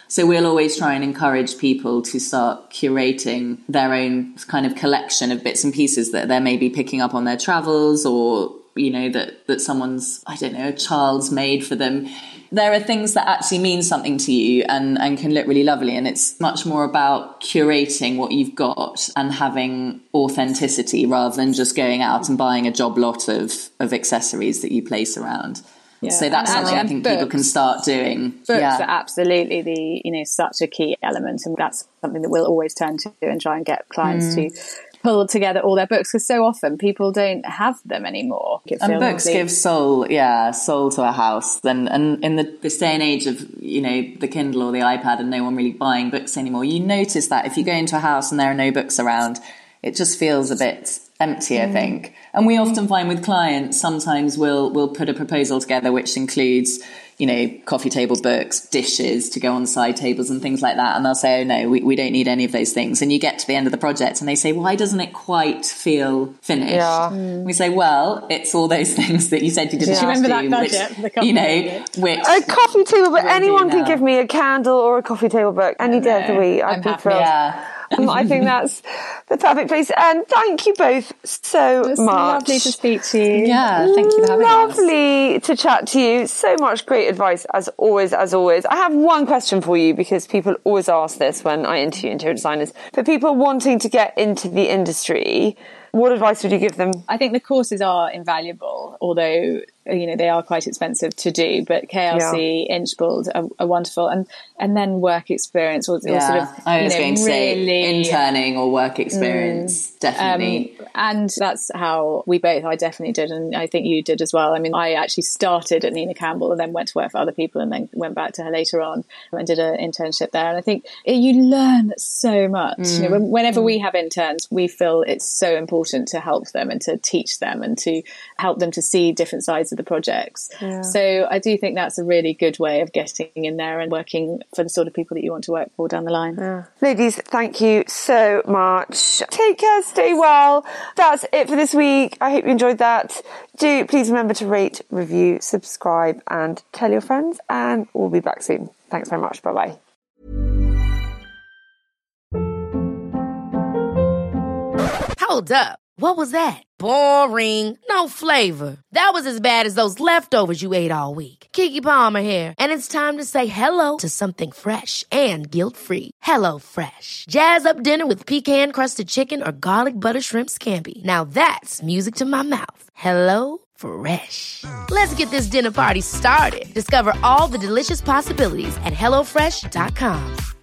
So we'll always try and encourage people to start curating their own kind of collection of bits and pieces that they're maybe picking up on their travels, or, you know, that someone's, I don't know, a child's made for them. There are things that actually mean something to you and can look really lovely. And it's much more about curating what you've got and having authenticity rather than just going out and buying a job lot of accessories that you place around. Yeah. So that's something I think people can start doing.
Books are absolutely such a key element, and that's something that we'll always turn to and try and get clients to pull together all their books, because so often people don't have them anymore.
And books give soul to a house. And in this day and age of, you know, the Kindle or the iPad and no one really buying books anymore, you notice that if you go into a house and there are no books around, it just feels a bit empty, I think. And we often find with clients, sometimes we'll put a proposal together which includes, you know, coffee table books, dishes to go on side tables and things like that. And they'll say, oh no, we don't need any of those things. And you get to the end of the project and they say, why doesn't it quite feel finished? Yeah. We say, well, it's all those things that you said you didn't have to.
Remember that budget?
Which
a coffee table book. Anyone can give me a candle or a coffee table book any day of the week.
I'm happy.
I think that's the perfect place. And thank you both so much.
Lovely to speak to you.
Yeah, thank you for having us.
Lovely to chat to you. So much great advice as always. I have one question for you, because people always ask this when I interview interior designers. For people wanting to get into the industry, what advice would you give them?
I think the courses are invaluable, although, you know, they are quite expensive to do, but KLC, Inchbald are wonderful. And then work experience, or sort of,
I was going to say interning or work experience, definitely.
And that's how I definitely did, and I think you did as well. I mean, I actually started at Nina Campbell and then went to work for other people and then went back to her later on and did an internship there. And I think you learn so much. You know, whenever we have interns, we feel it's so important to help them and to teach them and to help them to see different sides of the projects. Yeah. So I do think that's a really good way of getting in there and working for the sort of people that you want to work for down the line.
Yeah. Ladies, thank you so much. Take care, stay well. That's it for this week. I hope you enjoyed that. Do please remember to rate, review, subscribe and tell your friends, and we'll be back soon. Thanks very much. Bye-bye.
Hold up. What was that? Boring. No flavor. That was as bad as those leftovers you ate all week. Keke Palmer here. And it's time to say hello to something fresh and guilt-free. Hello Fresh. Jazz up dinner with pecan-crusted chicken or garlic butter shrimp scampi. Now that's music to my mouth. Hello Fresh. Let's get this dinner party started. Discover all the delicious possibilities at HelloFresh.com.